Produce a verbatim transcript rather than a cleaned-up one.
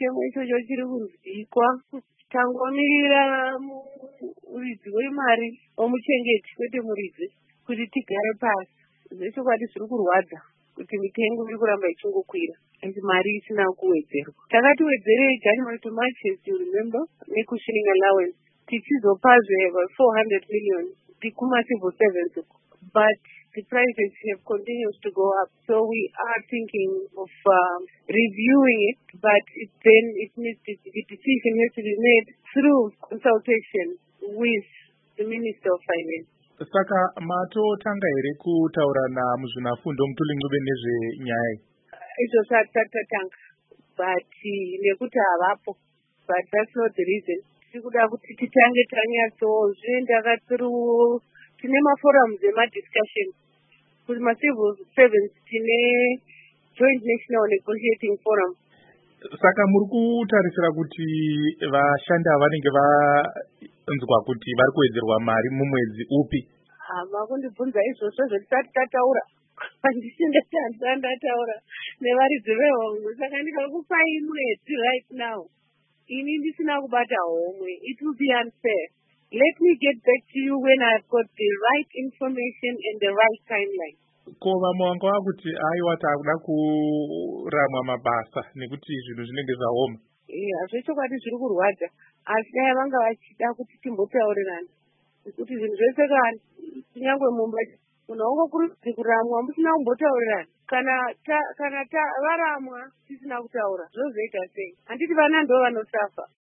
chichemo ichocho chiri kunzikwa. Tangomirira muridzi wemari womuchengeti kwete muridzi kuti tigare pasi. Zvechokwadi zviri kurwadza kuti mitengo iri kuramba ichingokwira asi mari isina kuwedzerwa. Takati wedzerei January to March, as you remember, nekushilling allowance tichizopazve four hundred million tikuma civil servants, but the prices have continued to go up, so we are thinking of um, reviewing it, but it, then it needs to, the decision has to be made through consultation with the Minister of Finance. Saka matotanga here kutaurana muzvinafundo mutulingube nezvenyaya izvo zvatatanga, but nekuti havapo, but that's not the reason. Tiri kuda kuti titange tanyatsozve ndakatsiru tine maforums emadiscussion kuti macivil servants tine joint national negotiating forum. Saka muri kutarisira kuti vashandi vanenge vanzwa kuti vari kuwedzerwa mari mumwedzi upi? Hama kundibvunza izvozvo zvetisati tataura handisindati handisati ndataura nevaridzi vehomwe, saka ndikakupai mwedzi right now ini ndisina kubata homwe. It will be unfair. Let me get back to you when I've got the right information and the right timeline. Ko vamwe vanga vakuti aiwa takuda kuramwa mabasa nekuti zvinhu zvinenge zvaoma. Hazvechokwadi zviri kurwadza, asi dai vanga vachida kuti timbotaurirana nekuti zvinhu zvese kana kunyangwe mumba munhu wangokurudzirwa kuramwa musina kumbotaurirana. Kana ta, kana ta varamwa tisina kutaura zvozoita sei? Handiti vana ndo vanosafa.